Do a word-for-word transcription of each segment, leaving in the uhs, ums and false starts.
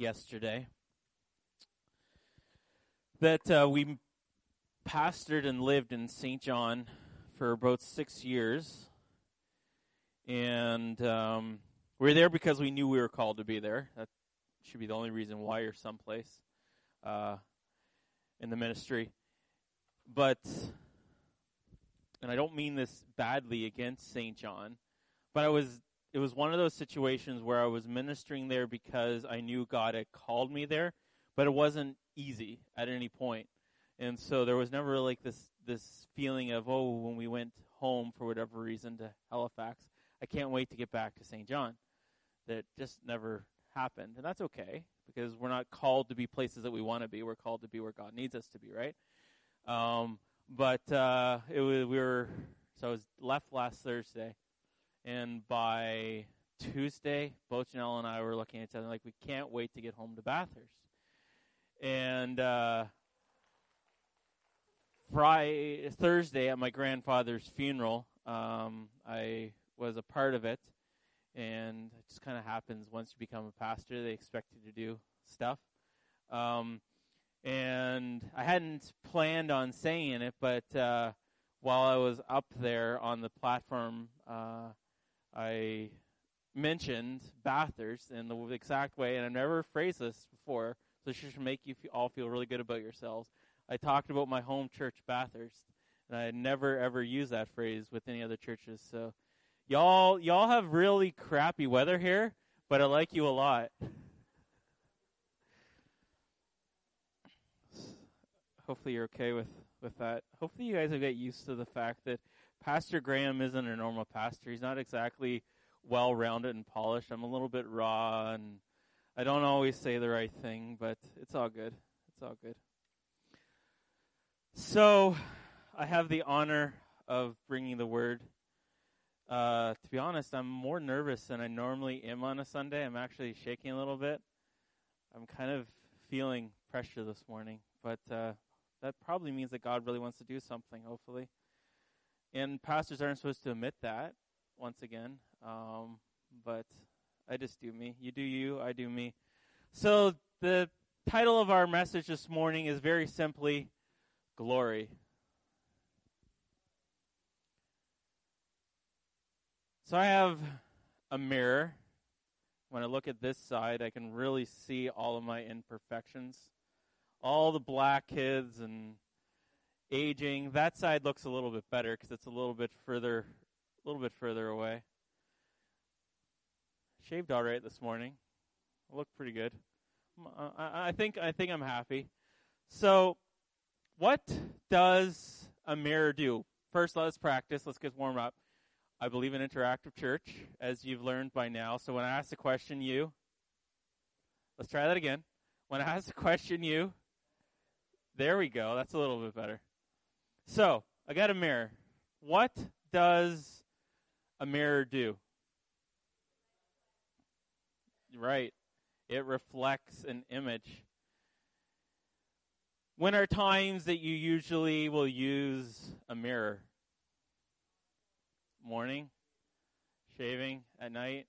yesterday that uh, we pastored and lived in Saint John for about six years. And um, we were there because we knew we were called to be there. That should be the only reason why you're someplace uh, in the ministry. But, and I don't mean this badly against Saint John, but I was it was one of those situations where I was ministering there because I knew God had called me there, but it wasn't easy at any point. And so there was never like this this feeling of, oh, when we went home for whatever reason to Halifax, I can't wait to get back to Saint John. That just never happened. And that's okay, because we're not called to be places that we want to be. We're called to be where God needs us to be, right? Um, but uh, it was, we were, so I was left last Thursday, and by Tuesday, both Janelle and I were looking at each other like, we can't wait to get home to Bathurst. And uh, Friday, Thursday at my grandfather's funeral, um, I was a part of it, and it just kind of happens once you become a pastor. They expect you to do stuff. Um, and I hadn't planned on saying it, but uh, while I was up there on the platform, uh, I mentioned Bathurst in the exact way, and I've never phrased this before, so it should make you all feel really good about yourselves. I talked about my home church, Bathurst, and I had never, ever used that phrase with any other churches. So y'all y'all have really crappy weather here, but I like you a lot. Hopefully you're okay with, with that. Hopefully you guys will get used to the fact that Pastor Graham isn't a normal pastor. He's not exactly well-rounded and polished. I'm a little bit raw, and I don't always say the right thing, but it's all good. It's all good. So I have the honor of bringing the word. Uh, to be honest, I'm more nervous than I normally am on a Sunday. I'm actually shaking a little bit. I'm kind of feeling pressure this morning, but uh, that probably means that God really wants to do something, hopefully. And pastors aren't supposed to admit that, once again, um, but I just do me. You do you, I do me. So the title of our message this morning is very simply, Glory. So I have a mirror. When I look at this side, I can really see all of my imperfections. All the black kids and aging. That side looks a little bit better because it's a little bit further, a little bit further away. Shaved all right this morning. I look pretty good. I, I think I think I'm happy. So, what does a mirror do? First, let's practice. Let's get warmed up. I believe in interactive church, as you've learned by now. So when I ask a question, you. Let's try that again. When I ask a question, you. There we go. That's a little bit better. So, I got a mirror. What does a mirror do? Right. It reflects an image. When are times that you usually will use a mirror? Morning? Shaving? At night?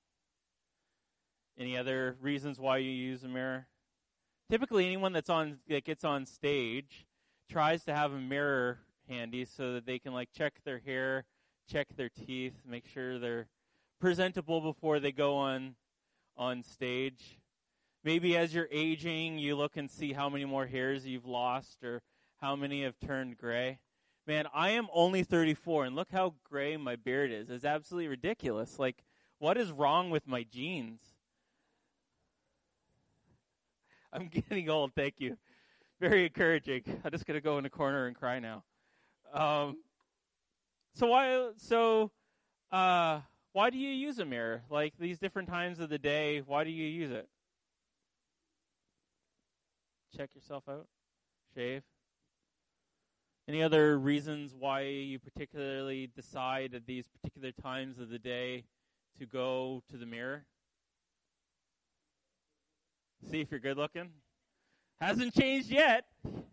Any other reasons why you use a mirror? Typically, anyone that's on that gets on stage tries to have a mirror handy so that they can like check their hair, check their teeth, make sure they're presentable before they go on on stage. Maybe as you're aging, you look and see how many more hairs you've lost or how many have turned gray. Man, I am only thirty-four, and look how gray my beard is. It's absolutely ridiculous. Like, what is wrong with my genes? I'm getting old, thank you. Very encouraging. I'm just going to go in the corner and cry now. Um, so why so uh, why do you use a mirror? Like, these different times of the day, why do you use it? Check yourself out? Shave? Any other reasons why you particularly decide at these particular times of the day to go to the mirror? See if you're good looking? Hasn't changed yet.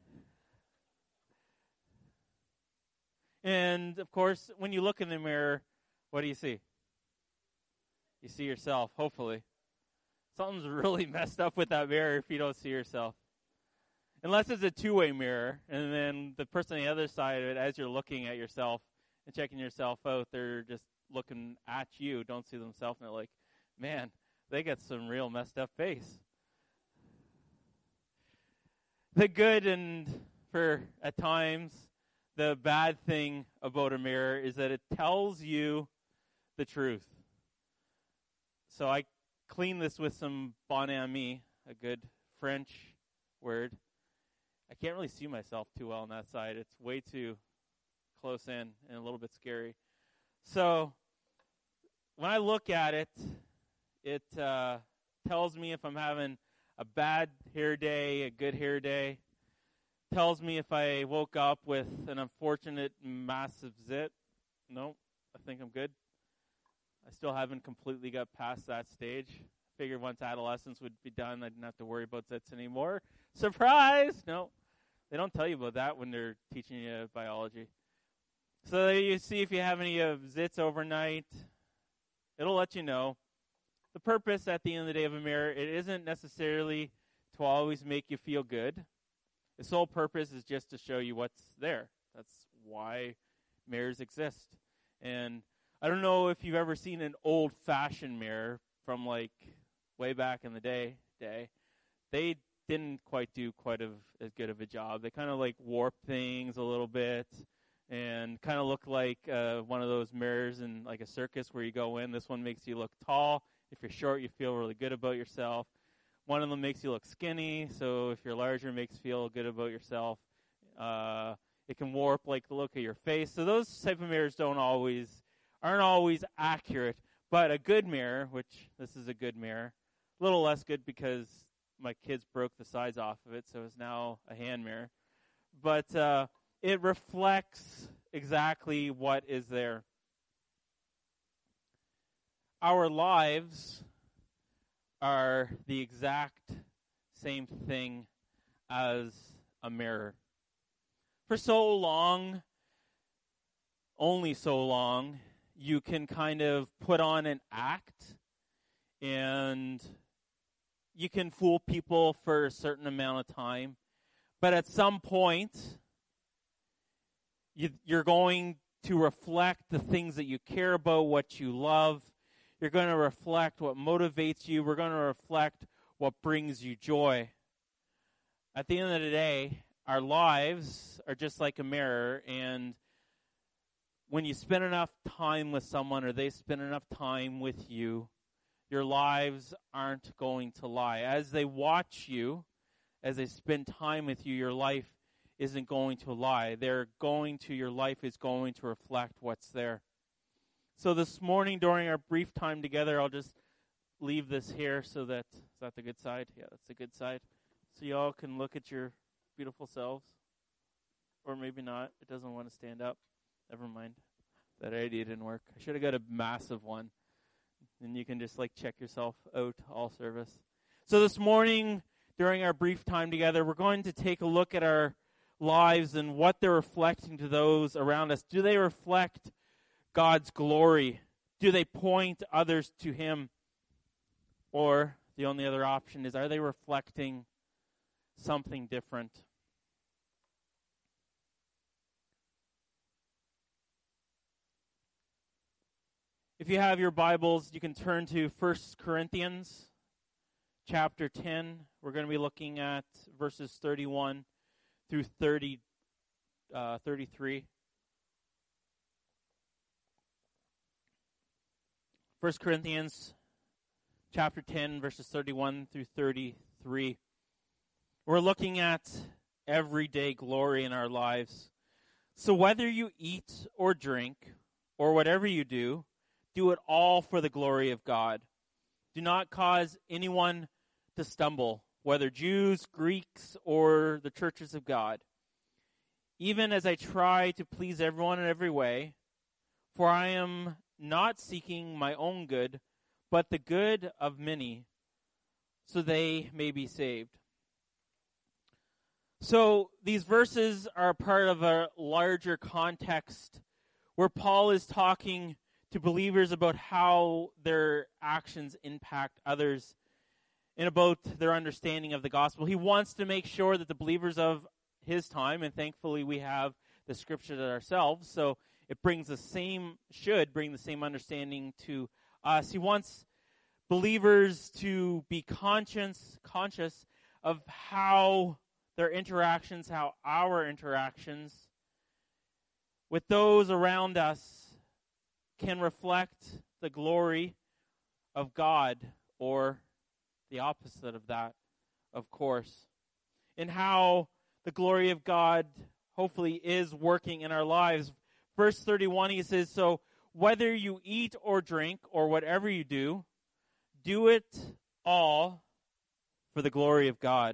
And, of course, when you look in the mirror, what do you see? You see yourself, hopefully. something's really messed up with that mirror if you don't see yourself. Unless it's a two-way mirror, and then the person on the other side of it, as you're looking at yourself and checking yourself out, they're just looking at you, don't see themselves, and they're like, man, they got some real messed up face. The good and, for at times, the bad thing about a mirror is that it tells you the truth. So I clean this with some bon ami, a good French word. I can't really see myself too well on that side. It's way too close in and a little bit scary. So when I look at it, it uh, tells me if I'm having a bad hair day, a good hair day. Tells me if I woke up with an unfortunate massive zit. No, I think I'm good. I still haven't completely got past that stage. Figured once adolescence would be done, I didn't have to worry about zits anymore. Surprise! No, they don't tell you about that when they're teaching you biology. So you see if you have any of zits overnight, it'll let you know. The purpose at the end of the day of a mirror, it isn't necessarily to always make you feel good. The sole purpose is just to show you what's there. That's why mirrors exist. And I don't know if you've ever seen an old-fashioned mirror from like way back in the day. Day, they didn't quite do quite a, as good of a job. They kind of like warp things a little bit and kind of look like uh, one of those mirrors in like a circus where you go in. This one makes you look tall. If you're short, you feel really good about yourself. One of them makes you look skinny, so if you're larger, it makes you feel good about yourself. Uh, it can warp like the look of your face. So those type of mirrors don't always, aren't always accurate. But a good mirror, which this is a good mirror, a little less good because my kids broke the sides off of it, so it's now a hand mirror. But uh, it reflects exactly what is there. Our lives are the exact same thing as a mirror. For so long, only so long, you can kind of put on an act and you can fool people for a certain amount of time. But at some point, you, you're going to reflect the things that you care about, what you love. You're going to reflect what motivates you. We're going to reflect what brings you joy. At the end of the day, our lives are just like a mirror, and when you spend enough time with someone or they spend enough time with you, your lives aren't going to lie. As they watch you, as they spend time with you, your life isn't going to lie. They're going to, your life is going to reflect what's there. So this morning during our brief time together, I'll just leave this here so that, is that the good side? Yeah, that's the good side. So you all can look at your beautiful selves. Or maybe not. It doesn't want to stand up. Never mind. That idea didn't work. I should have got a massive one. And you can just like check yourself out all service. So this morning during our brief time together, we're going to take a look at our lives and what they're reflecting to those around us. Do they reflect God's glory? Do they point others to Him? Or the only other option is, are they reflecting something different? If you have your Bibles, you can turn to First Corinthians chapter ten. We're going to be looking at verses thirty-one through thirty, uh, thirty-three. First Corinthians chapter ten, verses thirty-one through thirty-three. We're looking at everyday glory in our lives. So whether you eat or drink or whatever you do, do it all for the glory of God. Do not cause anyone to stumble, whether Jews, Greeks, or the churches of God. Even as I try to please everyone in every way, for I am not seeking my own good, but the good of many, so they may be saved. So these verses are part of a larger context where Paul is talking to believers about how their actions impact others. and about their understanding of the gospel. He wants to make sure that the believers of his time, and thankfully we have the scriptures ourselves, so it brings the same, should bring the same understanding to us. He wants believers to be conscious, conscious of how their interactions, how our interactions with those around us can reflect the glory of God, or the opposite of that, of course. And how the glory of God hopefully is working in our lives. Verse thirty-one, he says, so whether you eat or drink or whatever you do, do it all for the glory of God.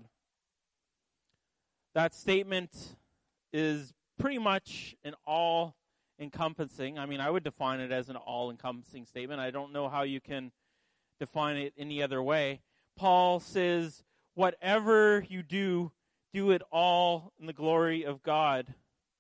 That statement is pretty much an all-encompassing. I mean, I would define it as an all-encompassing statement. I don't know how you can define it any other way. Paul says, whatever you do, do it all in the glory of God.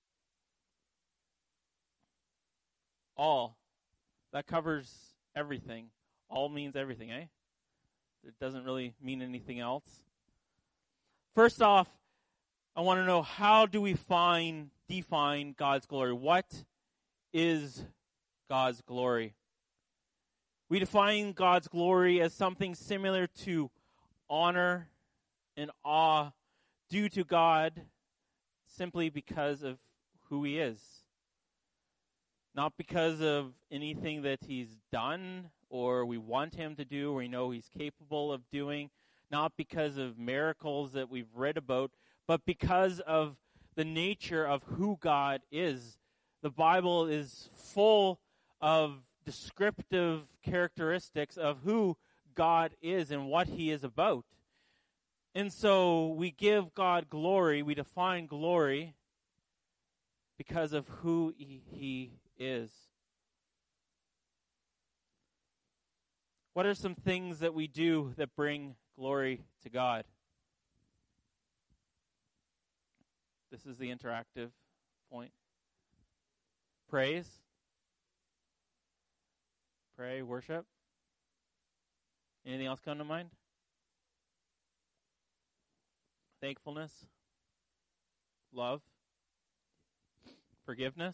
All. That covers everything. All means everything, eh? It doesn't really mean anything else. First off, I want to know, how do we find, define God's glory? What is God's glory? We define God's glory as something similar to honor and awe due to God simply because of who he is. Not because of anything that he's done or we want him to do or we know he's capable of doing. Not because of miracles that we've read about, but because of the nature of who God is. The Bible is full of descriptive characteristics of who God is and what he is about. And so we give God glory, we define glory because of who he, he is. What are some things that we do that bring glory to God? This is the interactive point. Praise. Pray, worship. Anything else come to mind? Thankfulness. Love. Forgiveness.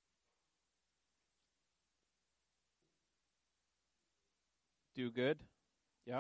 Do good. Yeah.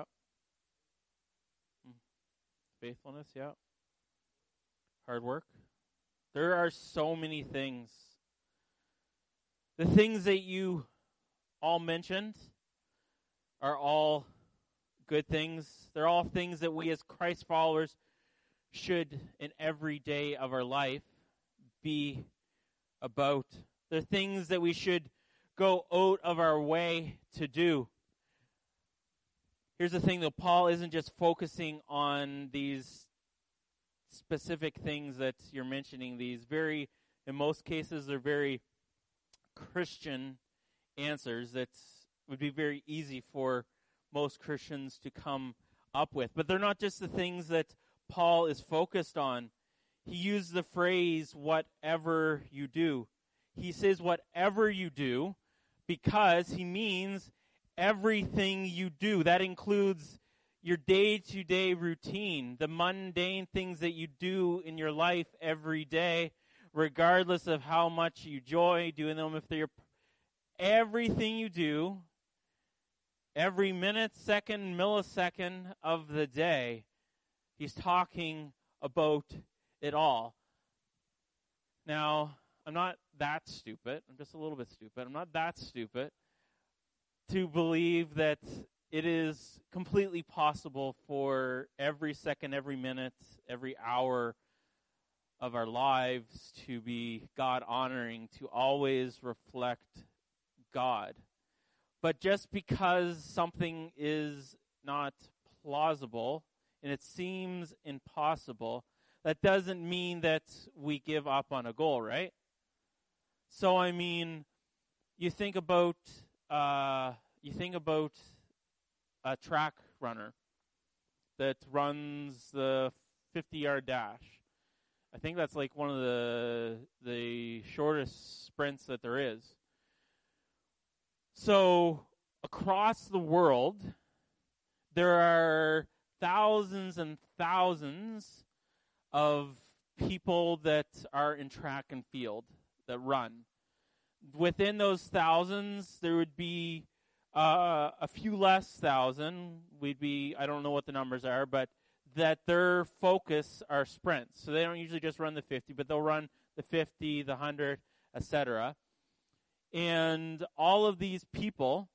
Faithfulness. Yeah. Hard work. There are so many things. The things that you all mentioned are all good things. They're all things that we as Christ followers should, in every day of our life, be about. They're things that we should go out of our way to do. Here's the thing, though. Paul isn't just focusing on these specific things that you're mentioning. These very, in most cases, they're very Christian answers that would be very easy for most Christians to come up with. But they're not just the things that Paul is focused on. He used the phrase, whatever you do. He says, whatever you do, because he means everything you do. That includes your day-to-day routine, the mundane things that you do in your life every day, regardless of how much you enjoy doing them. If they're everything you do, every minute, second, millisecond of the day, he's talking about it all. Now, I'm not that stupid. I'm just a little bit stupid. I'm not that stupid to believe that it is completely possible for every second, every minute, every hour of our lives to be God-honoring, to always reflect God. But just because something is not plausible and it seems impossible, that doesn't mean that we give up on a goal, right? So, I mean, you think about uh, you think about a track runner that runs the fifty-yard dash. I think that's like one of the the shortest sprints that there is. So across the world, there are thousands and thousands of people that are in track and field that run. Within those thousands, there would be uh, a few less thousand. We'd be, I don't know what the numbers are, but that their focus are sprints. So they don't usually just run the fifty, but they'll run the fifty, the one hundred, et cetera. And all of these people,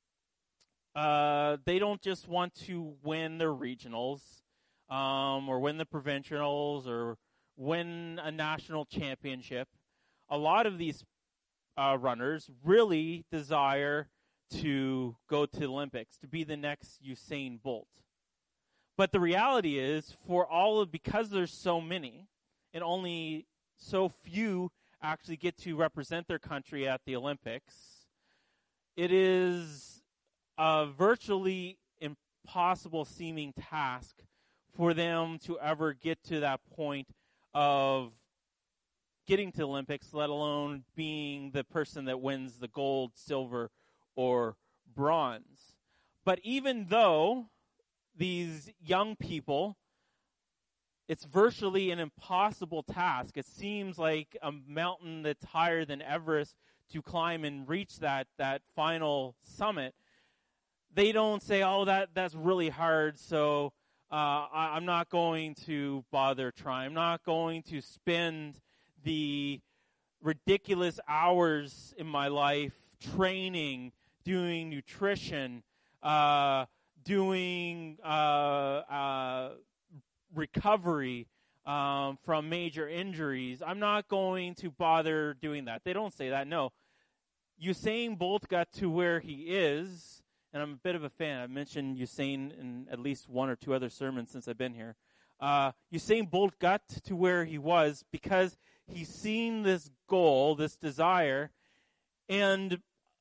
uh, they don't just want to win their regionals um, or win the provincials or win a national championship. A lot of these uh, runners really desire to go to the Olympics, to be the next Usain Bolt. But the reality is, for all of, because there's so many, and only so few actually get to represent their country at the Olympics, it is a virtually impossible seeming task for them to ever get to that point of getting to the Olympics, let alone being the person that wins the gold, silver, or bronze. But even though these young people, it's virtually an impossible task. It seems like a mountain that's higher than Everest to climb and reach that, that final summit. They don't say, oh, that, that's really hard, so uh, I, I'm not going to bother trying. I'm not going to spend the ridiculous hours in my life training, doing nutrition, uh, doing uh, uh, recovery um, from major injuries. I'm not going to bother doing that. They don't say that, no. Usain Bolt got to where he is, and I'm a bit of a fan. I've mentioned Usain in at least one or two other sermons since I've been here. Uh, Usain Bolt got to where he was because he's seen this goal, this desire, and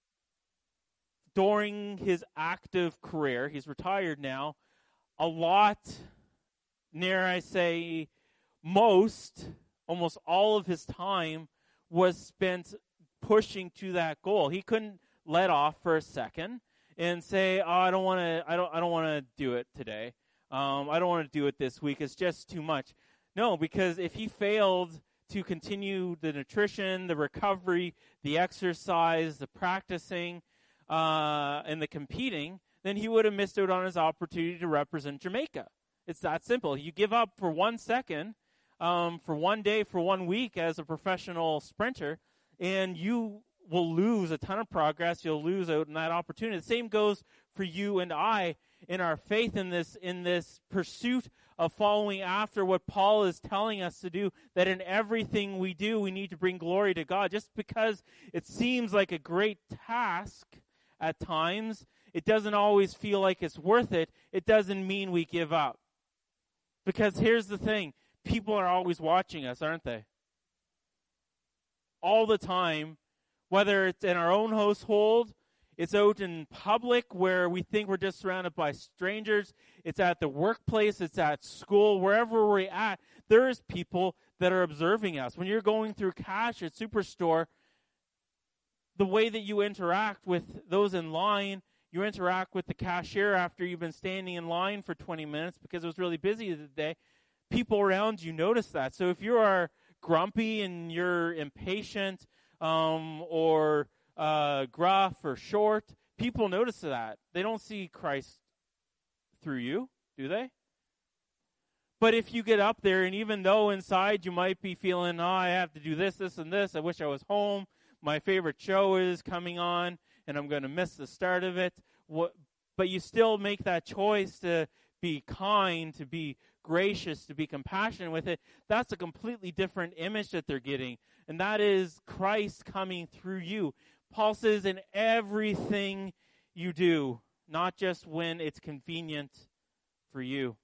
during his active career, he's retired now, a lot, near I say most, almost all of his time was spent pushing to that goal. He couldn't let off for a second and say, "Oh, I don't want to. I don't. I don't want to do it today. Um, I don't want to do it this week. It's just too much." No, because if he failed to continue the nutrition, the recovery, the exercise, the practicing, uh, and the competing, then he would have missed out on his opportunity to represent Jamaica. It's that simple. You give up for one second, um, for one day, for one week as a professional sprinter, and you will lose a ton of progress. You'll lose out on that opportunity. The same goes for you and I in our faith in this, in this pursuit of following after what Paul is telling us to do, that in everything we do, we need to bring glory to God. Just because it seems like a great task at times, it doesn't always feel like it's worth it. It doesn't mean we give up. Because here's the thing, people are always watching us, aren't they? All the time, whether it's in our own household, it's out in public where we think we're just surrounded by strangers, it's at the workplace, it's at school, wherever we're at, there is people that are observing us. When you're going through cash at Superstore, the way that you interact with those in line, you interact with the cashier after you've been standing in line for twenty minutes because it was really busy the day, people around you notice that. So if you are grumpy and you're impatient um, or uh, gruff or short, people notice that. They don't see Christ through you, do they? But if you get up there, and even though inside you might be feeling, oh, I have to do this, this, and this, I wish I was home, my favorite show is coming on, and I'm going to miss the start of it, what, but you still make that choice to be kind, to be gracious, to be compassionate with it, that's a completely different image that they're getting. And that is Christ coming through you. Paul says in everything you do, not just when it's convenient for you.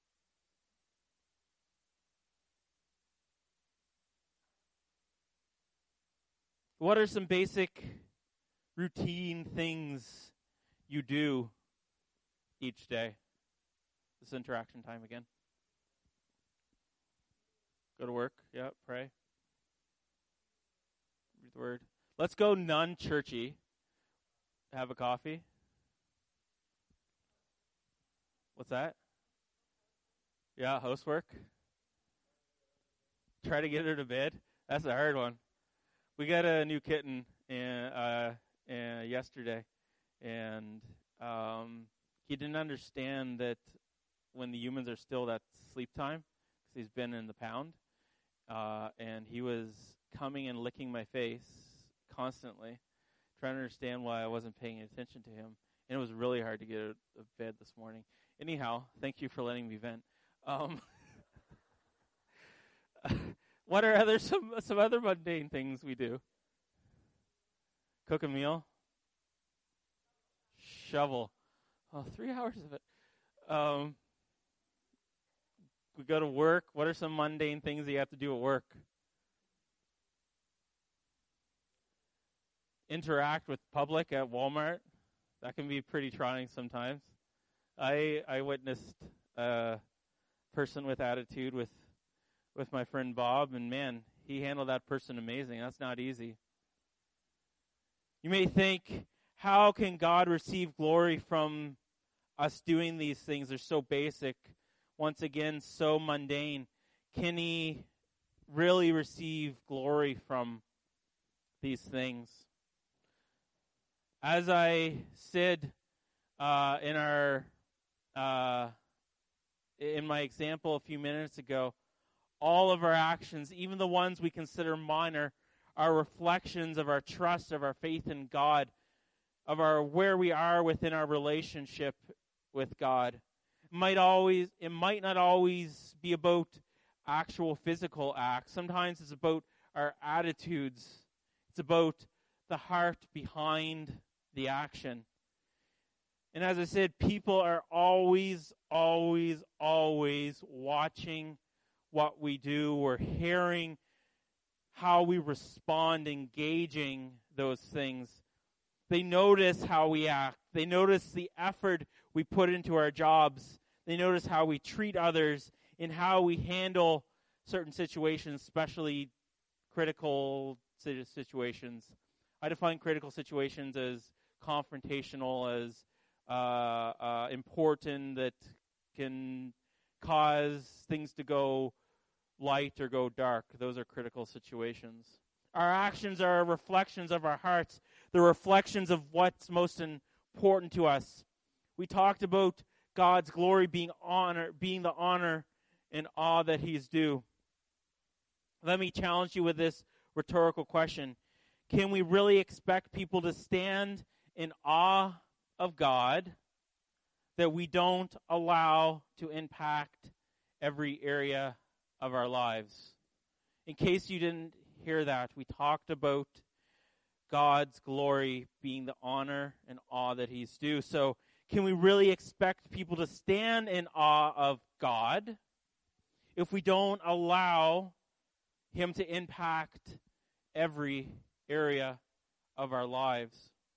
What are some basic routine things you do each day? This interaction time again. Go to work, yeah, pray. Read the word. Let's go non-churchy. Have a coffee. What's that? Yeah, housework. Try to get her to bed. That's a hard one. We got a new kitten in, uh, uh, yesterday, and um, he didn't understand that when the humans are still, that's sleep time, because he's been in the pound, uh, and he was coming and licking my face constantly, trying to understand why I wasn't paying attention to him, and it was really hard to get out of bed this morning. Anyhow, thank you for letting me vent. Um, what are other some some other mundane things we do? Cook a meal, shovel. Oh, three hours of it. Um, we go to work. What are some mundane things that you have to do at work? Interact with public at Walmart. That can be pretty trying sometimes. I I witnessed a person with attitude with with my friend Bob, and man, he handled that person amazing. That's not easy. You may think, how can God receive glory from us doing these things? They're so basic. Once again, so mundane. Can he really receive glory from these things? As I said uh, in our uh, in my example a few minutes ago, all of our actions, even the ones we consider minor, are reflections of our trust, of our faith in God, of our where we are within our relationship with God. It might always, it might not always be about actual physical acts. Sometimes it's about our attitudes. It's about the heart behind the action. And as I said, people are always, always, always watching what we do. We're hearing how we respond, engaging those things. They notice how we act. They notice the effort we put into our jobs. They notice how we treat others and how we handle certain situations, especially critical situations. I define critical situations as confrontational, as uh, uh, important, that can cause things to go light or go dark. Those are critical situations. Our actions are reflections of our hearts. They're reflections of what's most important to us. We talked about God's glory being honor, being the honor and awe that He's due. Let me challenge you with this rhetorical question. Can we really expect people to stand in awe of God that we don't allow to impact every area of our lives? In case you didn't hear that, we talked about God's glory being the honor and awe that He's due. So can we really expect people to stand in awe of God if we don't allow Him to impact every area of our lives?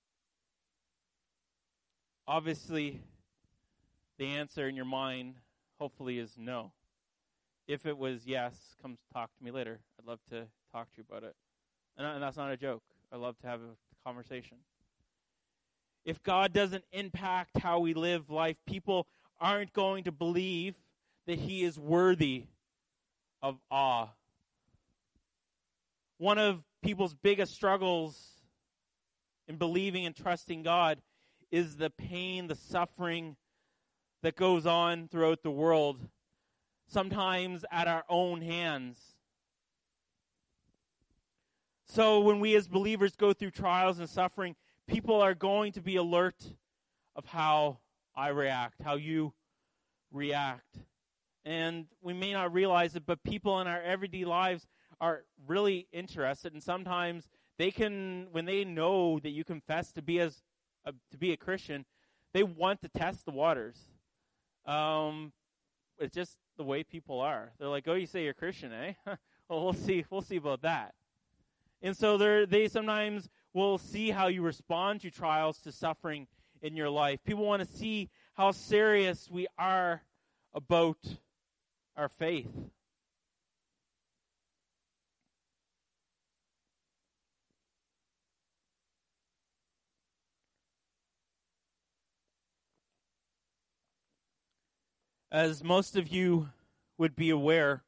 Obviously, the answer in your mind, hopefully, is no. If it was yes, come talk to me later. I'd love to talk to you about it. And, and that's not a joke. I love to have a conversation. If God doesn't impact how we live life, people aren't going to believe that He is worthy of awe. One of people's biggest struggles in believing and trusting God is the pain, the suffering that goes on throughout the world, sometimes at our own hands. So when we as believers go through trials and suffering, people are going to be alert of how I react, how you react. And we may not realize it, but people in our everyday lives are really interested, and sometimes they can, when they know that you confess to be as a, to be a Christian, they want to test the waters. Um, it's just the way people are. They're like, "Oh, you say you're Christian, eh? Well, we'll see. We'll see about that." And so they they sometimes will see how you respond to trials, to suffering in your life. People want to see how serious we are about our faith. As most of you would be aware,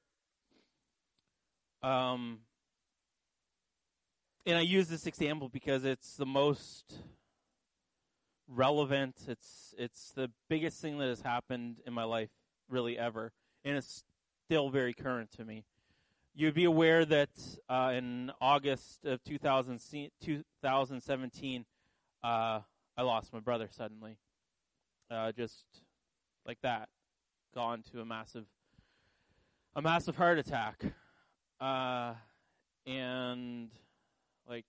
um, and I use this example because it's the most relevant. It's it's the biggest thing that has happened in my life, really ever, and it's still very current to me. You'd be aware that uh, in August of two thousand, two thousand seventeen, uh, I lost my brother suddenly, uh, just like that, gone to a massive, a massive heart attack, uh, and like,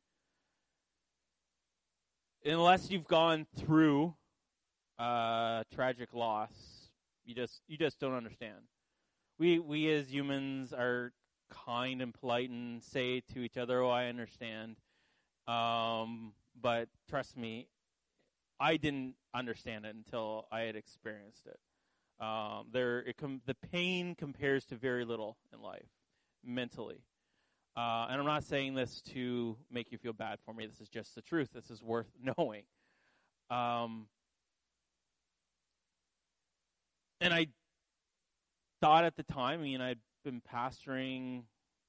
unless you've gone through uh, tragic loss, you just you just don't understand. We we as humans are kind and polite and say to each other, "Oh, I understand," um, but trust me, I didn't understand it until I had experienced it. Um, there, it com- the pain compares to very little in life, mentally. Uh, and I'm not saying this to make you feel bad for me. This is just the truth. This is worth knowing. Um, and I thought at the time, I mean, I'd been pastoring,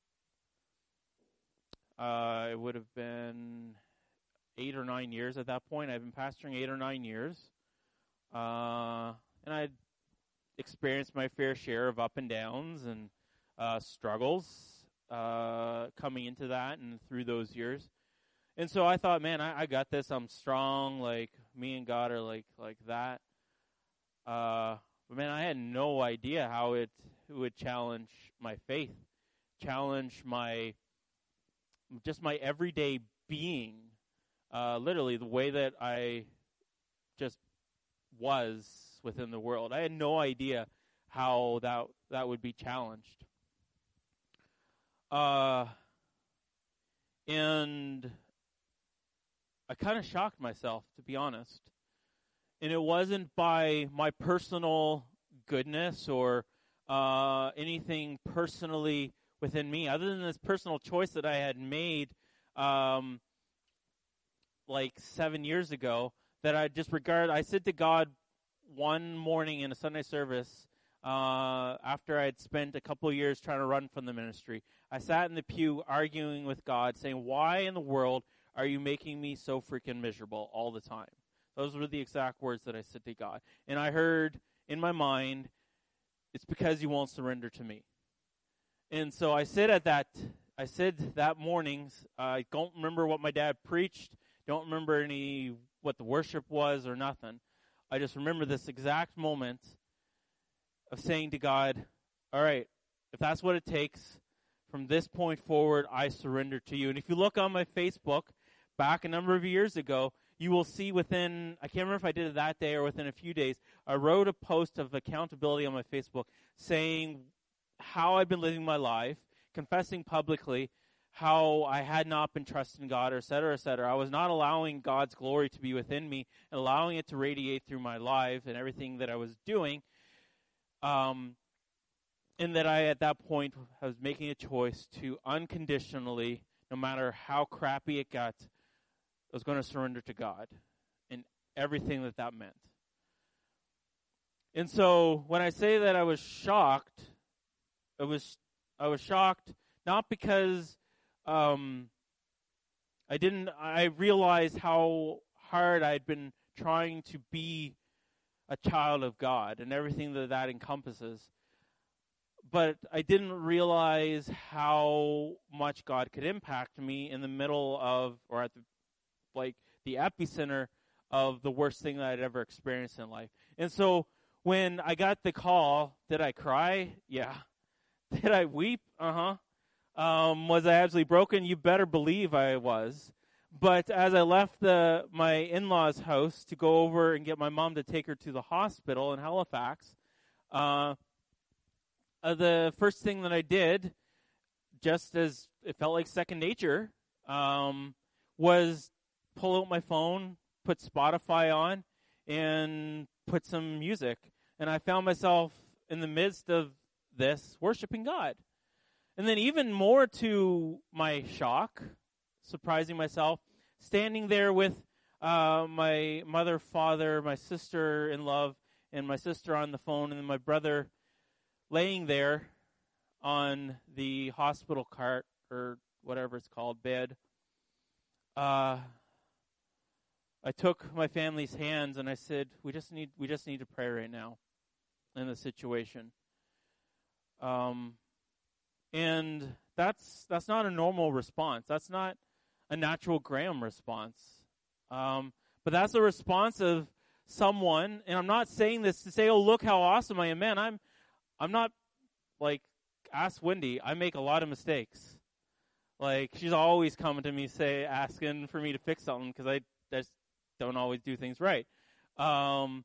uh, it would have been eight or nine years at that point. I'd been pastoring eight or nine years. Uh, and I'd experienced my fair share of up and downs and uh, struggles. Uh, coming into that and through those years. And so I thought, man, I, I got this. I'm strong. Like, me and God are like like that. Uh, but, man, I had no idea how it, it would challenge my faith, challenge my, just my everyday being, uh, literally the way that I just was within the world. I had no idea how that that would be challenged. Uh, and I kind of shocked myself, to be honest. And it wasn't by my personal goodness or uh, anything personally within me, other than this personal choice that I had made um, like seven years ago, that I just regard. I said to God one morning in a Sunday service, uh, after I had spent a couple of years trying to run from the ministry, I sat in the pew arguing with God, saying, why in the world are you making me so freaking miserable all the time? Those were the exact words that I said to God. And I heard in my mind, it's because you won't surrender to me. And so I said at that, I said that morning, uh, I don't remember what my dad preached, don't remember any, what the worship was or nothing. I just remember this exact moment of saying to God, all right, if that's what it takes, from this point forward, I surrender to you. And if you look on my Facebook, back a number of years ago, you will see within, I can't remember if I did it that day or within a few days, I wrote a post of accountability on my Facebook saying how I've been living my life, confessing publicly how I had not been trusting God, or et cetera, et cetera. I was not allowing God's glory to be within me and allowing it to radiate through my life and everything that I was doing. Um, and that I, at that point, I was making a choice to unconditionally, no matter how crappy it got, I was going to surrender to God and everything that that meant. And so when I say that I was shocked, I was I was shocked not because um, I didn't. I realized how hard I'd been trying to be a child of God and everything that that encompasses. But I didn't realize how much God could impact me in the middle of, or at the, like, the epicenter of the worst thing that I'd ever experienced in life. And so when I got the call, did I cry? Yeah. Did I weep? Uh-huh. Um, was I absolutely broken? You better believe I was. But as I left the my in-laws' house to go over and get my mom to take her to the hospital in Halifax, uh, uh, the first thing that I did, just as it felt like second nature, um, was pull out my phone, put Spotify on, and put some music. And I found myself in the midst of this worshiping God. And then even more to my shock, surprising myself, standing there with uh, my mother, father, my sister in love, and my sister on the phone, and then my brother laying there on the hospital cart or whatever it's called, bed, uh, I took my family's hands and I said, "We just need, we just need to pray right now in the situation." Um, and that's that's not a normal response. That's not a natural Graham response. Um, but that's a response of someone, and I'm not saying this to say, "Oh, look how awesome I am." Man, I'm, I'm not like, ask Wendy. I make a lot of mistakes. Like, she's always coming to me, say, asking for me to fix something because I just don't always do things right. Um,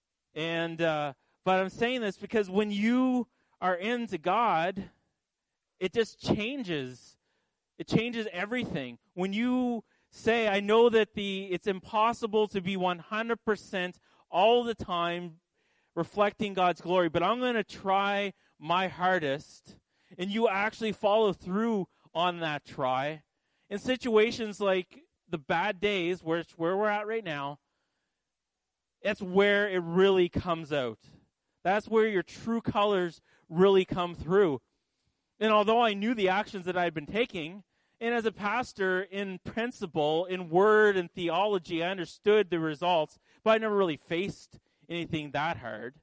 and uh, but I'm saying this because when you are into God, it just changes. It changes everything. When you say, I know that the it's impossible to be one hundred percent all the time reflecting God's glory, but I'm going to try my hardest, and you actually follow through on that try. In situations like the bad days, where it's where we're at right now, that's where it really comes out. That's where your true colors really come through. And although I knew the actions that I had been taking, and as a pastor, in principle, in word and theology, I understood the results, but I never really faced anything that hard.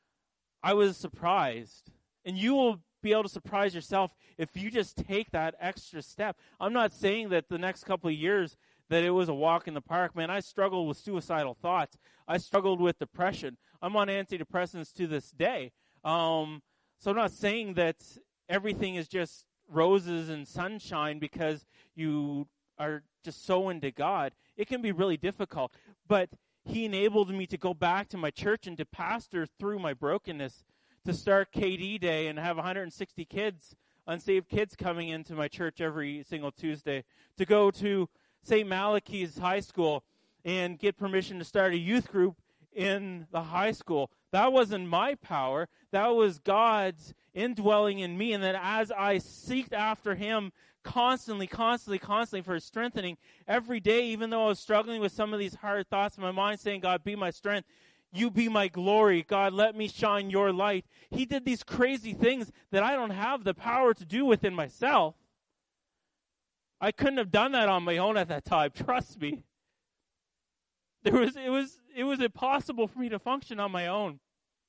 I was surprised. And you will be able to surprise yourself if you just take that extra step. I'm not saying that the next couple of years that it was a walk in the park. Man, I struggled with suicidal thoughts. I struggled with depression. I'm on antidepressants to this day. Um, so I'm not saying that everything is just roses and sunshine because you are just so into God. It can be really difficult. But He enabled me to go back to my church and to pastor through my brokenness, to start K D Day and have one hundred sixty kids, unsaved kids, coming into my church every single Tuesday, to go to Saint Malachi's High School and get permission to start a youth group in the high school. That wasn't my power. That was God's indwelling in me. And that as I seeked after Him constantly, constantly, constantly for His strengthening every day, even though I was struggling with some of these hard thoughts in my mind, saying, God, be my strength. You be my glory. God, let me shine your light. He did these crazy things that I don't have the power to do within myself. I couldn't have done that on my own at that time. Trust me. There was, it was, it was impossible for me to function on my own.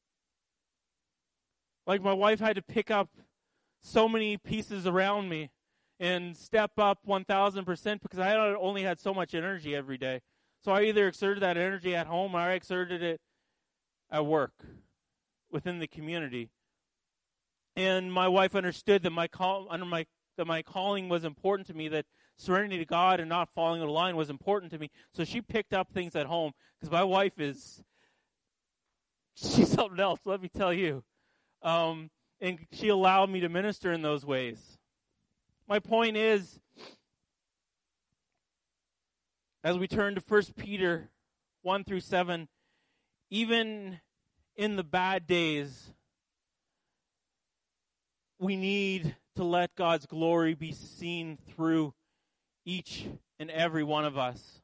Like, my wife had to pick up so many pieces around me and step up one thousand percent because I only had so much energy every day. So I either exerted that energy at home or I exerted it at work within the community. And my wife understood that my call, under my that my calling was important to me, that serenity to God and not falling out of line was important to me. So she picked up things at home because my wife is, she's something else, let me tell you. Um, and she allowed me to minister in those ways. My point is, as we turn to First Peter one through seven, even in the bad days, we need to let God's glory be seen through each and every one of us.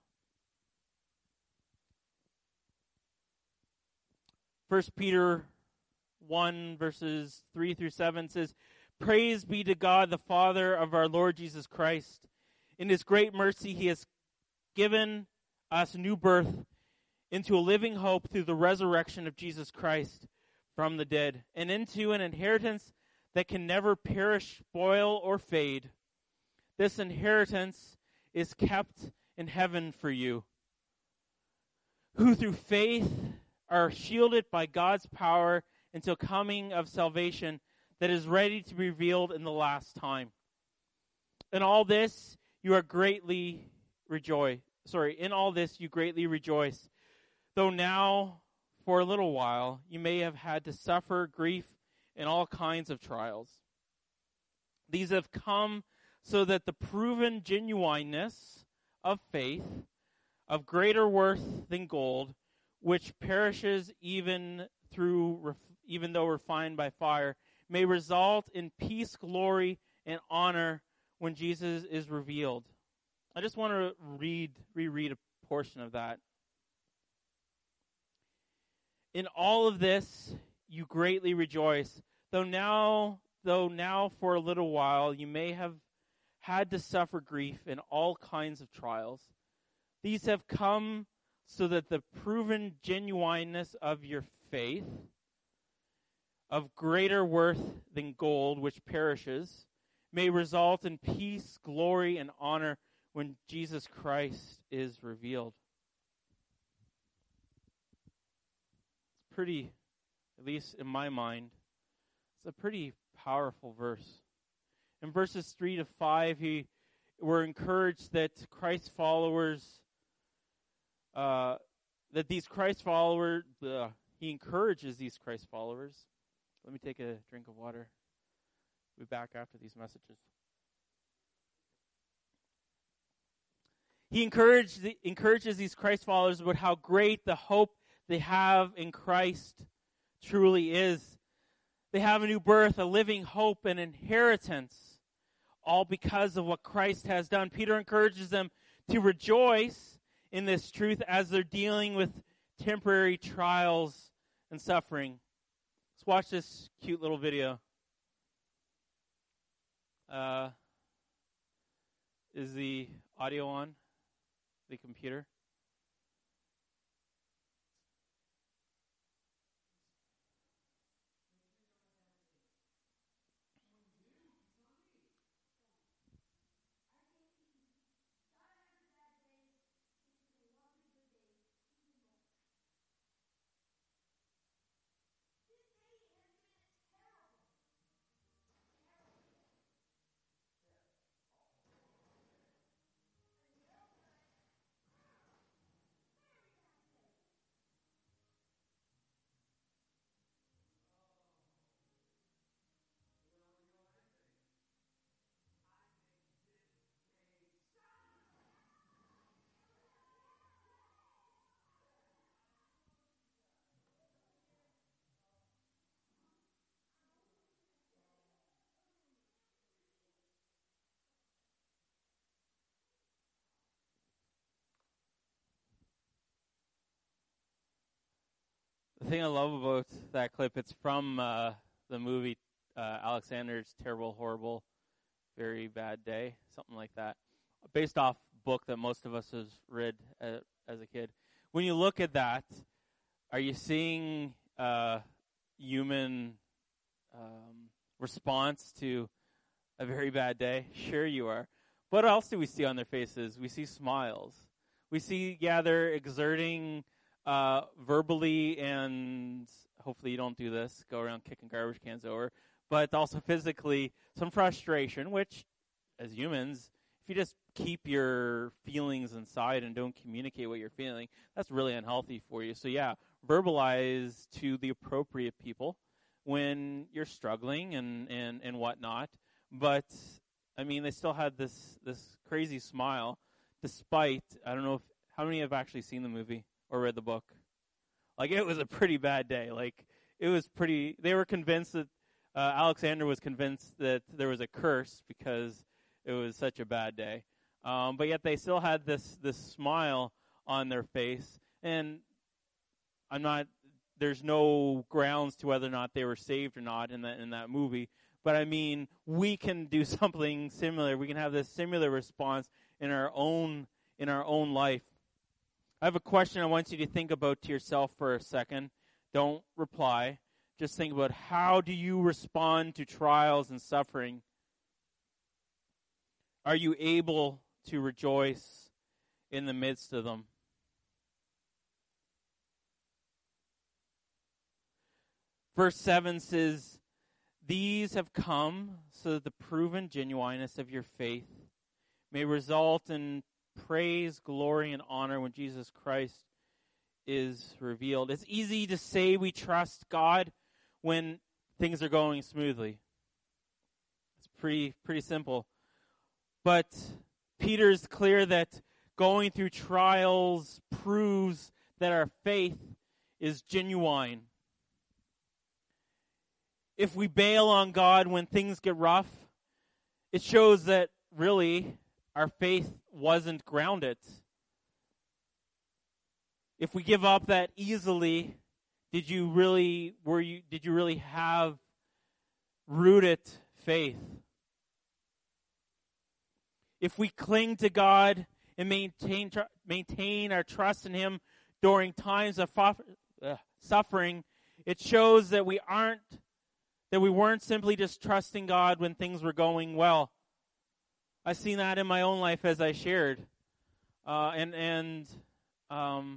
First Peter one, verses three through seven says, Praise be to God, the Father of our Lord Jesus Christ. In His great mercy, He has given us new birth into a living hope through the resurrection of Jesus Christ from the dead, and into an inheritance that can never perish, spoil, or fade. This inheritance is kept in heaven for you, who through faith are shielded by God's power until coming of salvation that is ready to be revealed in the last time. In all this, you are greatly rejoice. Sorry, in all this you greatly rejoice, though now, for a little while, you may have had to suffer grief in all kinds of trials. These have come so that the proven genuineness of faith, of greater worth than gold, which perishes even through, even though refined by fire, may result in peace, glory, and honor when Jesus is revealed. I just want to read, reread a portion of that. In all of this, you greatly rejoice, though now, though now for a little while you may have had to suffer grief in all kinds of trials, these have come so that the proven genuineness of your faith, of greater worth than gold which perishes, may result in peace, glory, and honor when Jesus Christ is revealed. It's pretty, at least in my mind, it's a pretty powerful verse. In verses three to five, he, we're encouraged that Christ followers, uh, that these Christ followers, uh, he encourages these Christ followers. Let me take a drink of water. We'll be back after these messages. He encouraged, encourages these Christ followers about how great the hope they have in Christ truly is. They have a new birth, a living hope, an inheritance, all because of what Christ has done. Peter encourages them to rejoice in this truth as they're dealing with temporary trials and suffering. Let's watch this cute little video. Uh, is the audio on the computer? The thing I love about that clip, it's from uh, the movie uh, Alexander's Terrible, Horrible, Very Bad Day, something like that, based off a book that most of us has read uh, as a kid. When you look at that, are you seeing uh, human um, response to a very bad day? Sure you are. What else do we see on their faces? We see smiles. We see, yeah, they're exerting Uh, verbally, and hopefully you don't do this, go around kicking garbage cans over, but also physically some frustration, which as humans, if you just keep your feelings inside and don't communicate what you're feeling, that's really unhealthy for you. So yeah, verbalize to the appropriate people when you're struggling and, and, and whatnot. But I mean, they still had this, this crazy smile despite, I don't know if, how many have actually seen the movie or read the book? Like, it was a pretty bad day. Like, it was pretty, they were convinced that, uh, Alexander was convinced that there was a curse because it was such a bad day. Um, but yet they still had this, this smile on their face. And I'm not, there's no grounds to whether or not they were saved or not in that, in that movie. But I mean, we can do something similar. We can have this similar response in our own, in our own life. I have a question I want you to think about to yourself for a second. Don't reply. Just think about, how do you respond to trials and suffering? Are you able to rejoice in the midst of them? Verse seven says, "These have come so that the proven genuineness of your faith may result in praise, glory, and honor when Jesus Christ is revealed." It's easy to say we trust God when things are going smoothly. It's pretty pretty simple. But Peter's clear that going through trials proves that our faith is genuine. If we bail on God when things get rough, it shows that really our faith wasn't grounded. If we give up that easily, did you really were you did you really have rooted faith. If we cling to God and maintain tr- maintain our trust in Him during times of fu- uh, suffering, it shows that we aren't that we weren't simply just trusting God when things were going well. I've seen that in my own life as I shared, uh, and and um,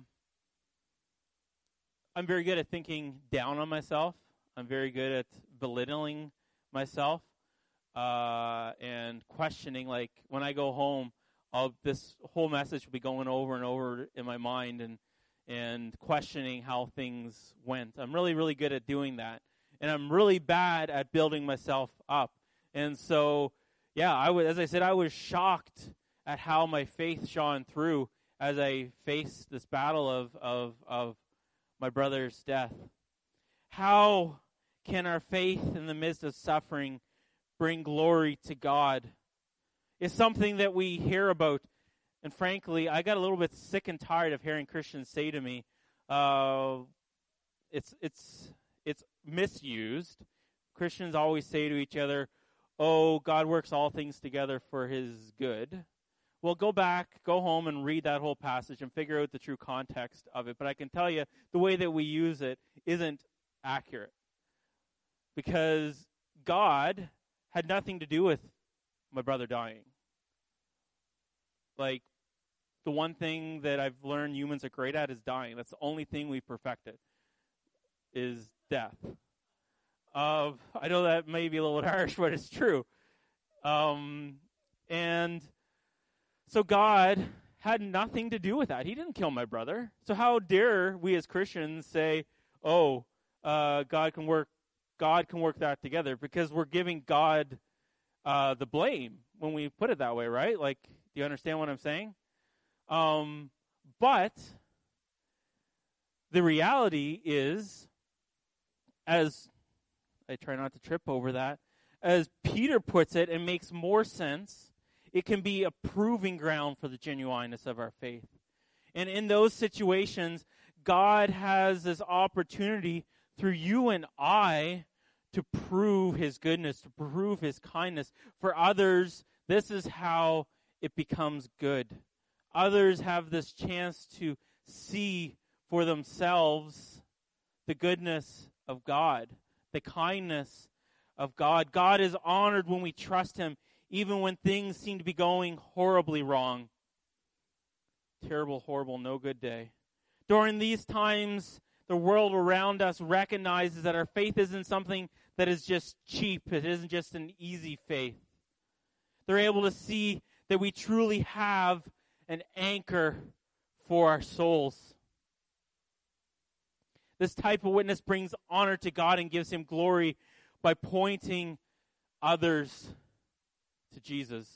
I'm very good at thinking down on myself. I'm very good at belittling myself uh, and questioning. Like when I go home, I'll, this whole message will be going over and over in my mind and and questioning how things went. I'm really, really good at doing that, and I'm really bad at building myself up. And so, yeah, I was, as I said, I was shocked at how my faith shone through as I faced this battle of of of my brother's death. How can our faith in the midst of suffering bring glory to God? It's something that we hear about. And frankly, I got a little bit sick and tired of hearing Christians say to me, uh, it's it's it's misused. Christians always say to each other, oh, God works all things together for His good. Well, go back, go home and read that whole passage and figure out the true context of it. But I can tell you, the way that we use it isn't accurate. Because God had nothing to do with my brother dying. Like, the one thing that I've learned humans are great at is dying. That's the only thing we perfected, is death. Uh, I know that may be a little harsh, but it's true. Um, and so God had nothing to do with that. He didn't kill my brother. So how dare we as Christians say, oh, uh, God can work God can work that together, because we're giving God uh, the blame when we put it that way, right? Like, do you understand what I'm saying? Um, but the reality is, as I try not to trip over that, as Peter puts it, and makes more sense, it can be a proving ground for the genuineness of our faith. And in those situations, God has this opportunity through you and I to prove His goodness, to prove His kindness. For others, this is how it becomes good. Others have this chance to see for themselves the goodness of God, the kindness of God. God is honored when we trust Him, even when things seem to be going horribly wrong. Terrible, horrible, no good day. During these times, the world around us recognizes that our faith isn't something that is just cheap. It isn't just an easy faith. They're able to see that we truly have an anchor for our souls. This type of witness brings honor to God and gives Him glory by pointing others to Jesus.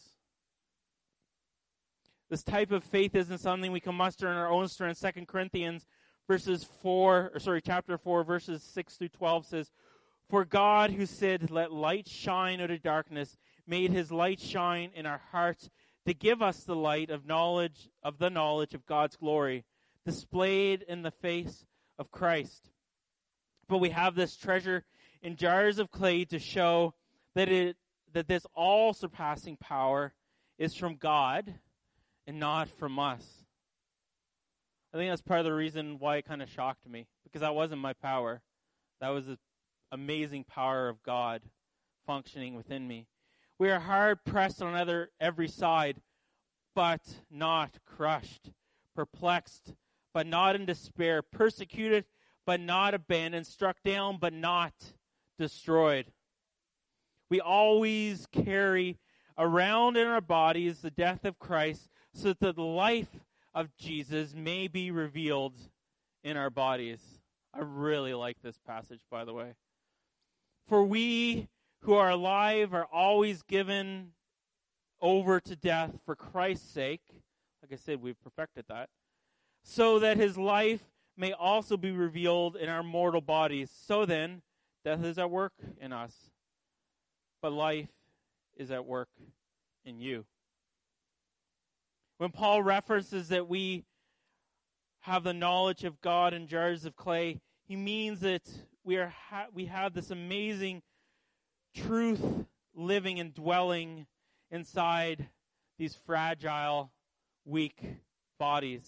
This type of faith isn't something we can muster in our own strength. Second Corinthians verses four, or sorry, chapter four, verses six through twelve says, for God, who said, let light shine out of darkness, made His light shine in our hearts to give us the light of knowledge, of the knowledge of God's glory, displayed in the face of Christ. But we have this treasure in jars of clay to show that it that this all-surpassing power is from God and not from us. I think that's part of the reason why it kind of shocked me, because that wasn't my power. That was the amazing power of God functioning within me. We are hard pressed on other every side, but not crushed, perplexed, but not in despair, persecuted, but not abandoned, struck down, but not destroyed. We always carry around in our bodies the death of Christ, so that the life of Jesus may be revealed in our bodies. I really like this passage, by the way. For we who are alive are always given over to death for Christ's sake. Like I said, we've perfected that. So that His life may also be revealed in our mortal bodies. So then, death is at work in us, but life is at work in you. When Paul references that we have the knowledge of God in jars of clay, he means that we are ha- we have this amazing truth living and dwelling inside these fragile, weak bodies.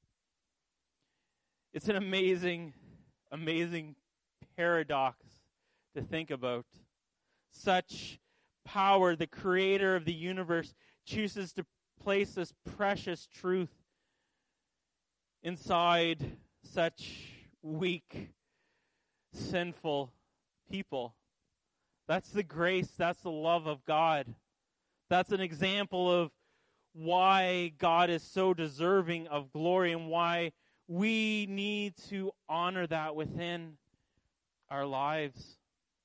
It's an amazing, amazing paradox to think about. Such power, the creator of the universe chooses to place this precious truth inside such weak, sinful people. That's the grace, that's the love of God. That's an example of why God is so deserving of glory and why we need to honor that within our lives.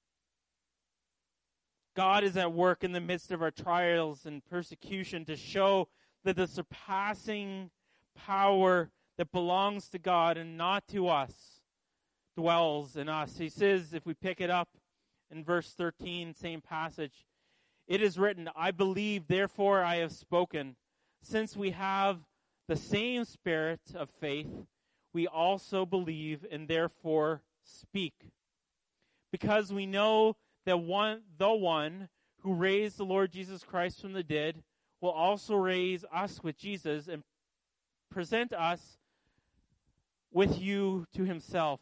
God is at work in the midst of our trials and persecution to show that the surpassing power that belongs to God and not to us dwells in us. He says, if we pick it up in verse thirteen, same passage, it is written, I believe, therefore I have spoken. Since we have the same spirit of faith, we also believe and therefore speak. Because we know that one, the one who raised the Lord Jesus Christ from the dead will also raise us with Jesus and present us with you to himself.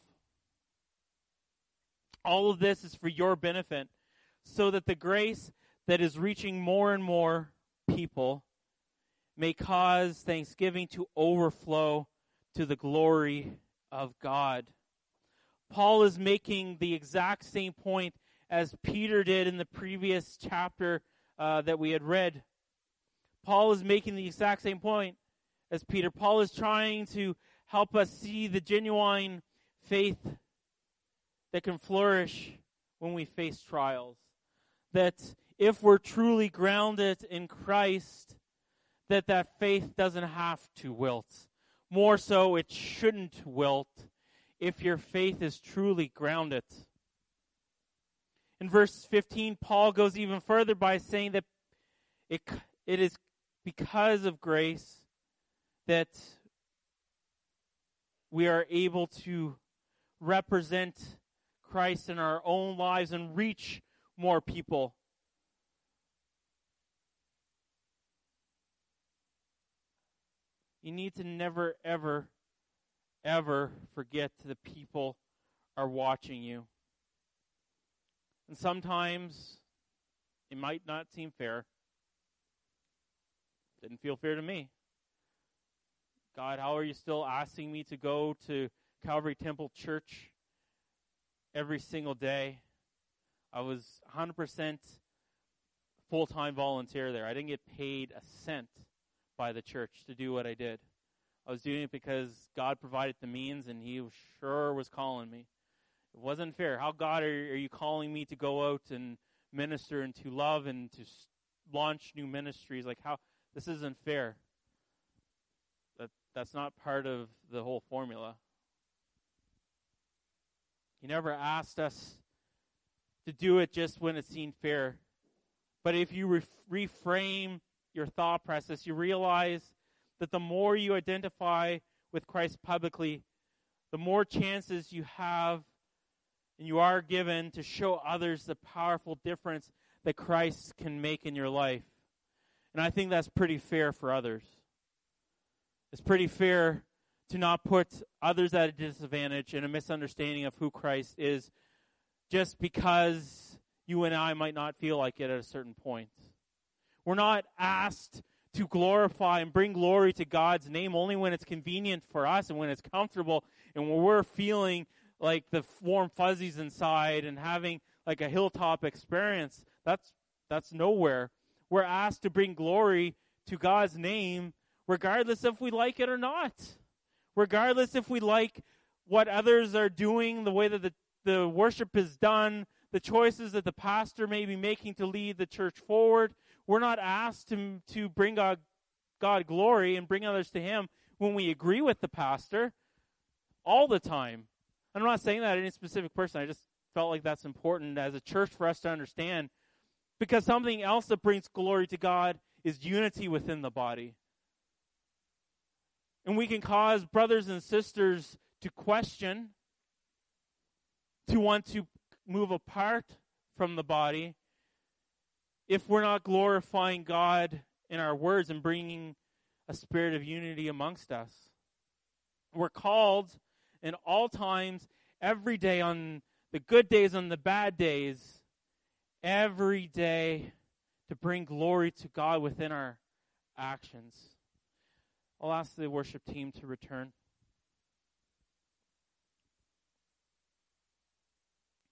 All of this is for your benefit, so that the grace that is reaching more and more people may cause thanksgiving to overflow to the glory of God. Paul is making the exact same point as Peter did in the previous chapter uh, that we had read. Paul is making the exact same point as Peter. Paul is trying to help us see the genuine faith that can flourish when we face trials. That if we're truly grounded in Christ, that that faith doesn't have to wilt. More so, it shouldn't wilt if your faith is truly grounded. In verse fifteen, Paul goes even further by saying that it, it is because of grace that we are able to represent Christ in our own lives and reach more people. You need to never, ever, ever forget the people are watching you. And sometimes it might not seem fair. Didn't feel fair to me. God, how are you still asking me to go to Calvary Temple Church every single day? I was one hundred percent full-time volunteer there. I didn't get paid a cent by the church to do what I did. I was doing it because God provided the means, and he sure was calling me. It wasn't fair. How, God, are, are you calling me to go out and minister and to love and to s- launch new ministries? Like, how? This isn't fair. That That's not part of the whole formula. He never asked us to do it just when it seemed fair. But if you re- reframe your thought process, you realize that the more you identify with Christ publicly, the more chances you have and you are given to show others the powerful difference that Christ can make in your life. And I think that's pretty fair for others. It's pretty fair to not put others at a disadvantage and a misunderstanding of who Christ is just because you and I might not feel like it at a certain point. We're not asked to glorify and bring glory to God's name only when it's convenient for us and when it's comfortable and when we're feeling like the warm fuzzies inside and having like a hilltop experience. That's that's nowhere. We're asked to bring glory to God's name regardless if we like it or not. Regardless if we like what others are doing, the way that the, the worship is done, the choices that the pastor may be making to lead the church forward. We're not asked to, to bring God, God glory and bring others to him when we agree with the pastor all the time. I'm not saying that any specific person. I just felt like that's important as a church for us to understand, because something else that brings glory to God is unity within the body. And we can cause brothers and sisters to question, to want to move apart from the body, if we're not glorifying God in our words and bringing a spirit of unity amongst us. We're called in all times, every day, on the good days, on the bad days, every day, to bring glory to God within our actions. I'll ask the worship team to return.